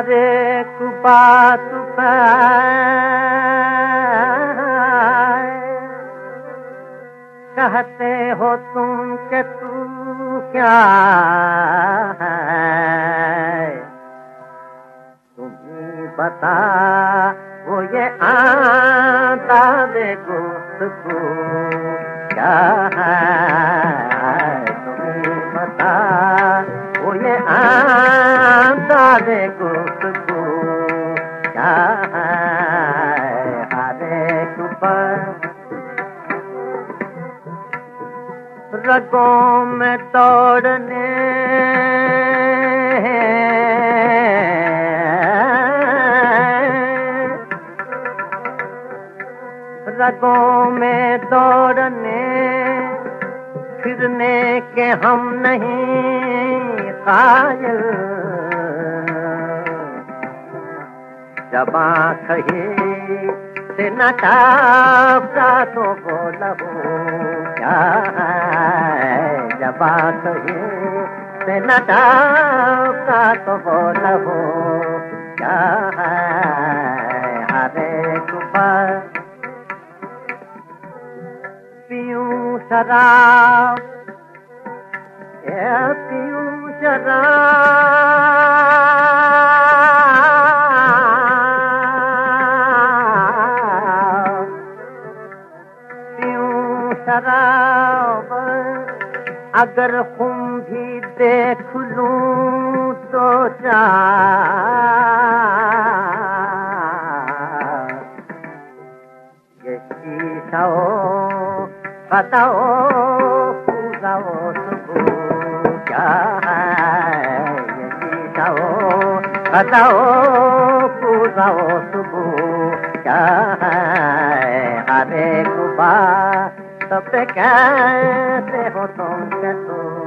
हर एक बात पे कहते हो तुम के तू क्या है, तुम्हें बता वो ये आदाब गुफ्तगू क्या है, तुम्हें बता वो ये आदाब गुफ्तगू क्या है। हर एक पर रगों में दौड़ने रगों में दौड़ने फिरने के हम नहीं कायल, जबां कहे से न टापता तो बोला हो क्या है, जबां कहे से न टापता तो बोला हो क्या है। हर एक बार पीऊं शराब पीऊं शराब पीऊं शराब, अगर खून भी देख लूं तो ये शीशा बताओ पूजाओ सुबह क्या है, ये शीशाओ बताओ पूजाओ सुबह क्या है। हर एक बात सब कैसे हो तुम के तुम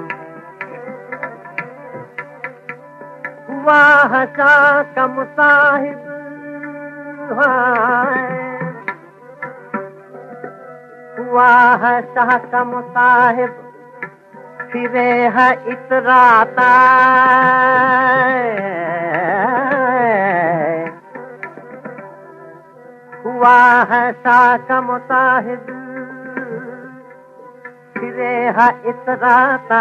हुआ है का मुसाहिब हुआ है शाह का मुसाहिब, फिरे है इतराता हुआ है शाह का मुसाहिब, फिरे है इतराता,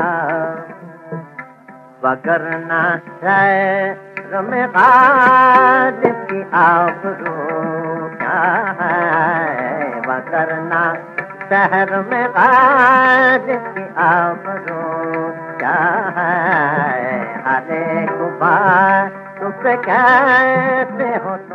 वगरना शहर में गालिब की आबरू क्या है, वगरना शहर में गालिब की आबरू क्या है। हर एक बात तुझसे कैसे हो